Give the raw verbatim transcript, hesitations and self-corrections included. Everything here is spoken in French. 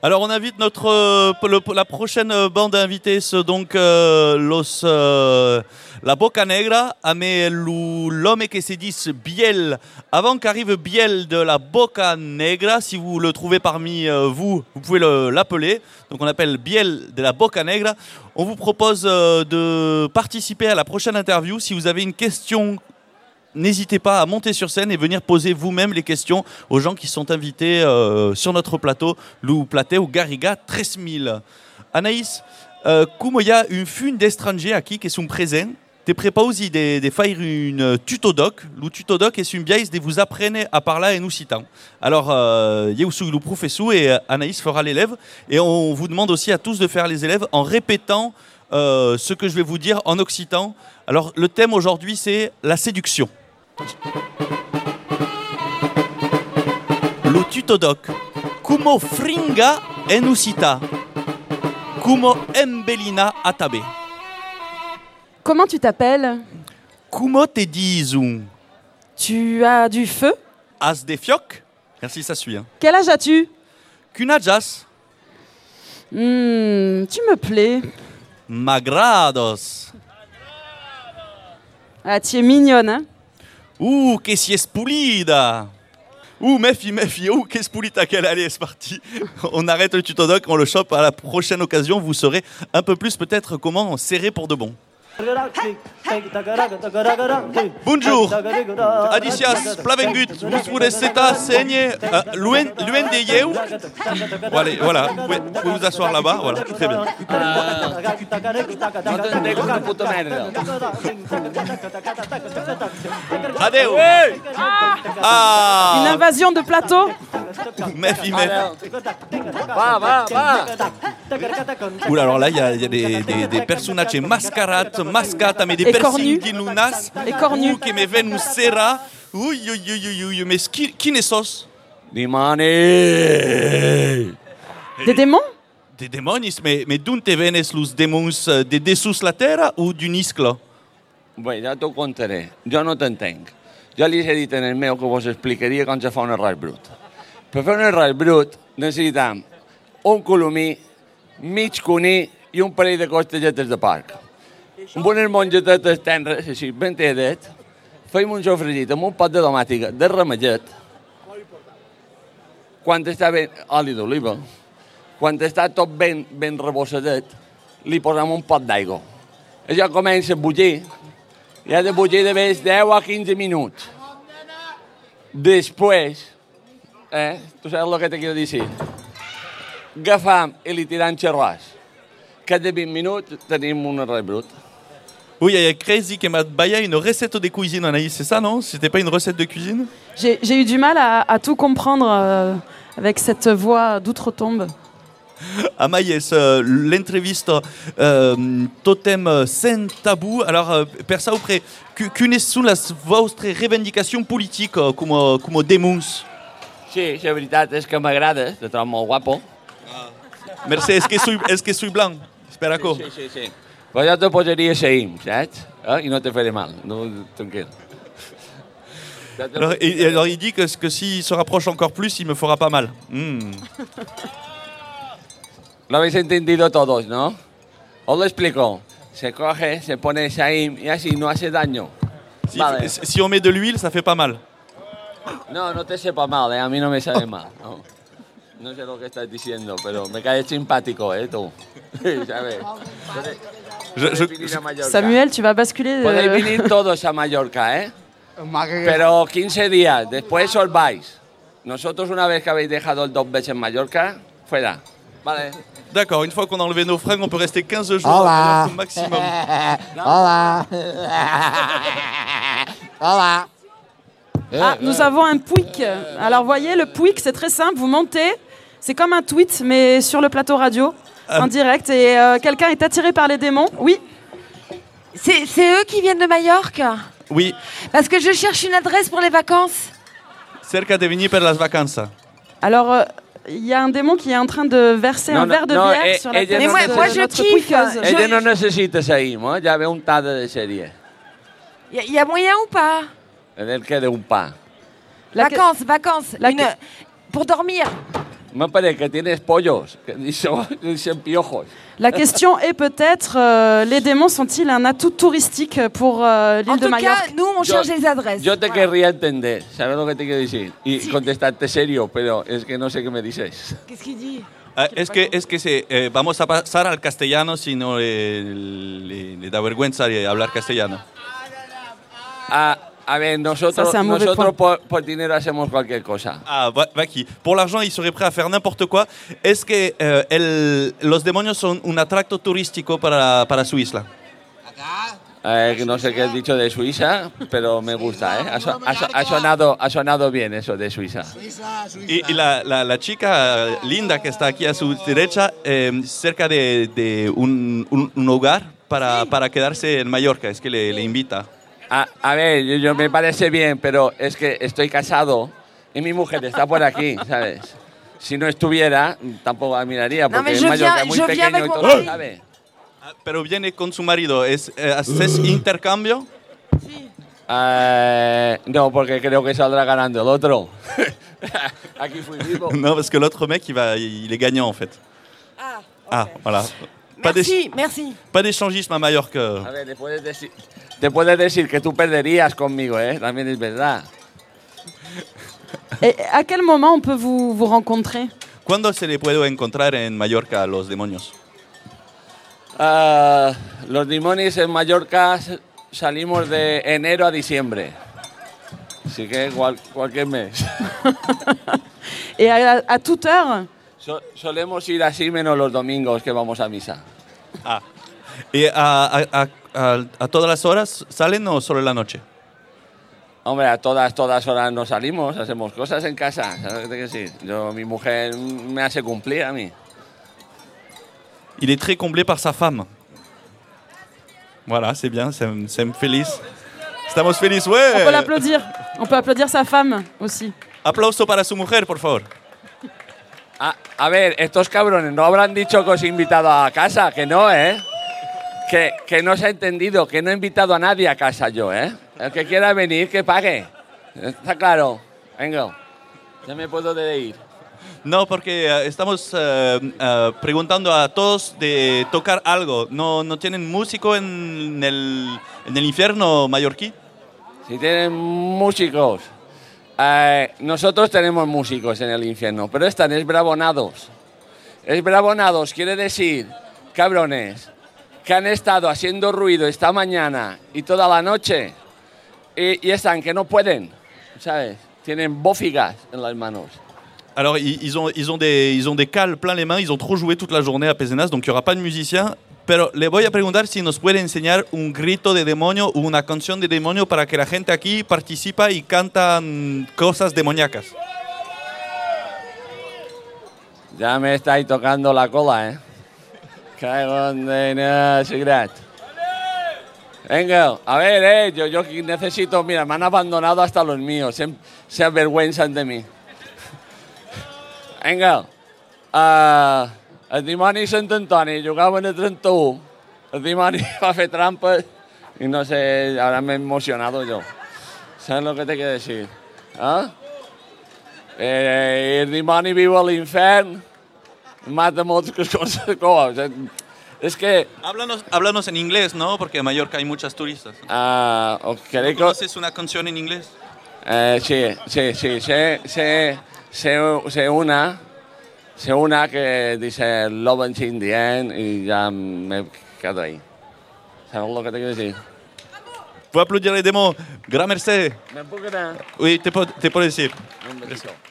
Alors on invite notre euh, le, la prochaine bande d'invités, donc euh, los euh, la Boca Negra, mais l'homme qui se dit Biel. Avant qu'arrive Biel de la Boca Negra, si vous le trouvez parmi euh, vous, vous pouvez l'appeler. Donc on appelle Biel de la Boca Negra. On vous propose euh, de participer à la prochaine interview. Si vous avez une question, n'hésitez pas à monter sur scène et venir poser vous-même les questions aux gens qui sont invités euh, sur notre plateau, Lou Platé ou Garriga treize mille. Anaïs, euh, como il y a une fune d'étrangers aquí qui sont présents, te prepausi de, de faire une tutodoc. Le tutodoc est une biaise de vous apprenez à parler en occitan. Alors, il y a aussi le professeur et Anaïs fera l'élève. Et on vous demande aussi à tous de faire les élèves en répétant euh, ce que je vais vous dire en occitan. Alors, le thème aujourd'hui, c'est la séduction. Le tutodoc. Como fringa en ucita. Como embellina atabe. Comment tu t'appelles? Como te disum? Tu as du feu? As de fioc? Merci, ça suit. Hein. Quel âge as-tu? Cunajas? Hmm, tu me plais. Magrados. Ah, tu es mignonne, hein? Ouh, que si es pulida. Ouh, méfie, méfie. Ouh, qu'est-ce pulita qu'elle. Allez, c'est parti. On arrête le tutodoc, on le chope à la prochaine occasion. Vous saurez un peu plus peut-être comment serrer pour de bon. Bonjour, Adicias, Plavengut, vous vous seta segne, loin de Yeu. Allez, voilà, vous pouvez, vous pouvez vous asseoir là-bas, voilà, très bien. Adeu. Ah. Une invasion de plateau. Méfie, méfie. Va, va, va. Oula, alors là, il y a, y a des, des, des personnages mascarades, mascata, mais des personnes qui nous nassent, ou qui me viennent nous serra. Oui, oui, oui, oui, mais qui, qui ne sos? Dimoni. Des démons? Des démons, mais, mais d'où te viennent les démons? De dessous la terre ou d'un iscle? Bé, ja t'ho contaré. Jo no t'entenc. Jo li he dit en el meu que vos explicaria com se fa un arròs brut. Per fer un arròs brut necessitam un colomí, mig cuní i un parell de costelletes de porc. Amb unes mongetetes tenres, així, ben tedet, feim un sofregit amb un pot de tomàtica de ramellet. Quan està ben... oli d'oliva. Quan està tot ben, ben rebossadet, li posem un pot d'aigua. Això comença a bullir, i ha de bullir de més deu a quinze minuts. Després, eh, tu saps el que te quiero dir? Agafam i li tirem xarràs. Que de vint minuts tenim un arròs brut. Oui, il y a Crazy qui m'a baillé une recette de cuisine, Anaïs, c'est ça, non? C'était pas une recette de cuisine? J'ai, j'ai eu du mal à, à tout comprendre euh, avec cette voix d'outre-tombe. Amaïs, euh, l'entrevista euh, totem sans tabou. Alors, euh, per ça, auprès, quelles sont les vostres revendications politiques euh, comme, comme démons? Sí, la veritat és que m'agrada, te trobo molt guapo. Ah. Merci, est-ce que soy, est-ce que soy blanc? Espera que... Sí, sí, sí. Però jo te posaria Saïm, saps? Eh? I no te faré mal, no, tranquil. Alors, et, alors, il dit que, que s'il se rapproche encore plus, il me fera pas mal. Mm. Lo habéis entendido todos, ¿no? Os lo explico. Se coge, se pone Saïm y así no hace daño. Si, vale. si on met de l'huile, ça fait pas mal. No, no te sepa mal, eh? A mí no me sabe mal. No. No sé lo que estás diciendo, pero me caes simpático, ¿eh? Tú. ¿Sabes? Je, je... Samuel, tu vas basculer... De... Podéis venir todos a Mallorca, ¿eh? Pero quince días, después os vais. Nosotros, una vez que habéis dejado el dos veces en Mallorca, fuera. Vale. D'accord, une fois qu'on a enlevé nos fringues, on peut rester quinze jours Hola. au maximum. Hola. Hola. Ah, nous avons un Pouic. Alors, voyez, le Pouic, c'est très simple. Vous montez, c'est comme un tweet, mais sur le plateau radio, en direct. Et euh, quelqu'un est attiré par les démons. Oui. C'est, c'est eux qui viennent de Majorque? Oui. Parce que je cherche une adresse pour les vacances. Cerca de venir per las vacances. Alors, il euh, y a un démon qui est en train de verser non, un verre de non, bière et, sur la et tête Mais moi, de moi je notre kiffe. pouiqueuse. Ella no necessita Saïm, eh? Ja ve un tas de sèrie. Il y, y a moyen ou pas? En el que d'un pa. La Vacances, vacances. La Une... Pour dormir. Me parece que tienes pollos, que dicen, dicen piojos. La question est peut-être, euh, les démons sont-ils un atout touristique pour euh, l'île En de tout Majorque? cas, nous, on Yo- cherche les adresses. Yo te Voilà. querría entender, ¿sabes lo que te quiero decir? Y contestarte serio, pero es que no sé qué me dices. Qu'est-ce qu'il dit? Ah, es que, es que se, eh, vamos a pasar al castellano si no le, le- le da vergüenza de hablar castellano. A, a ver, nosotros, Ça, c'est un mauvais nosotros point. por, por dinero hacemos cualquier cosa. Ah, va, va aquí. Pour l'argent, il serait prêt à faire n'importe quoi. Es que eh, el- los demonios son un atracto turístico para, para su isla. Eh, que no sé qué has dicho de Suiza, pero me gusta, ¿eh? Ha, so- ha so- ha sonado, ha sonado bien eso de Suiza. Y, y la, la- la chica linda que está aquí a su derecha, eh, cerca de, de un, un- un hogar para, para quedarse en Mallorca, es que le, le invita. A, a ver, yo, yo me parece bien, pero es que estoy casado y mi mujer está por aquí, ¿sabes? Si no estuviera, tampoco la miraría, No, porque mais en je Mallorca viens- es muy je viens pequeño y avec mon todo, mari. ¿sabes? Ah, Pero viene con su marido, ¿es, eh, ¿haces intercambio? Eh, no, porque creo que saldrá ganando el otro. Aquí fui vivo. Non, parce que l'autre mec, il, va, il est gagnant en fait. Ah, Ah, voilà. Pas d'éch- merci, merci. pas d'échangisme à Mallorca. A ver, te puedes, decir, te puedes decir que tú perderías conmigo, ¿eh? También es verdad. Et à quel moment on peut vous, vous rencontrer? ¿Cuándo se le puede encontrar en Mallorca a los demonios? Ah, los demonios en Mallorca s- salimos de enero a diciembre. Así que cual- cualquier mes. Et à, à toute heure? So- solemos ir así menos los domingos que vamos a misa. Ah. ¿Y a, a- a- a- a todas las horas salen o solo en la noche? Hombre, a todas, todas horas nos salimos, hacemos cosas en casa. ¿Sabes qué te quiero decir? Yo, mi mujer me hace cumplir a mí. Il est très comblé par sa femme. Voilà, c'est bien, ça, me- ça me feliz. Estamos felices, On ouais. peut l'applaudir. On peut applaudir sa femme aussi. Aplauso para su mujer, por favor. A, a ver, estos cabrones no habrán dicho que os he invitado a casa, que no, ¿eh? Que, que no se ha entendido, que no he invitado a nadie a casa yo, ¿eh? El que quiera venir, que pague. ¿Está claro? Venga, ya me puedo de ir. No, porque eh, estamos eh, eh, preguntando a todos de tocar algo. ¿No, no tienen músico en el, en el infierno mallorquí? Si tienen músicos, eh, nosotros tenemos músicos en el infierno, pero están esbrabonados. Esbrabonados quiere decir, cabrones, que han estado haciendo ruido esta mañana y toda la noche y, y están que no pueden, ¿sabes? Tienen bófigas en las manos. Alors, ils, ils ont, ils, ont des, ils ont des cales plein les mains, ils ont trop joué toute la journée à Pézenas, donc il n'y aura pas de musicien. Pero le voy a preguntar si nos puede enseñar un grito de demonio o una canción de demonio para que la gente aquí participa y cantan cosas demoníacas. Ya me estáis tocando la cola, ¿eh? Cago en la cigarette. Venga, a ver, eh, yo, yo necesito, mira, me han abandonado hasta los míos, se, se avergüenzan de mí. Vinga, uh, el dimoni Sant Antoni jugaven a trenta-u, el dimoni va fer trampes y no sé, ahora me he emocionado yo. ¿Sabes lo que te quiero decir? ¿Ah? Eh, el dimoni viu a l'infern, mata moltes coses. Es que... Háblanos, háblanos en inglés, ¿no? Porque en Mallorca hay muchas turistas. Uh, ¿No crec que... ¿Conoces una canción en inglés? Eh, sí, sí, sí, sé, sé, sé, sé una, sé una que dice Love Until the End y ya me quedo ahí. ¿Sabes lo que te quiero decir? Faut applaudir les démons. Grand merci. ¿Me puedo quedar? Oui, te puedo, te puedo decir. Un besito.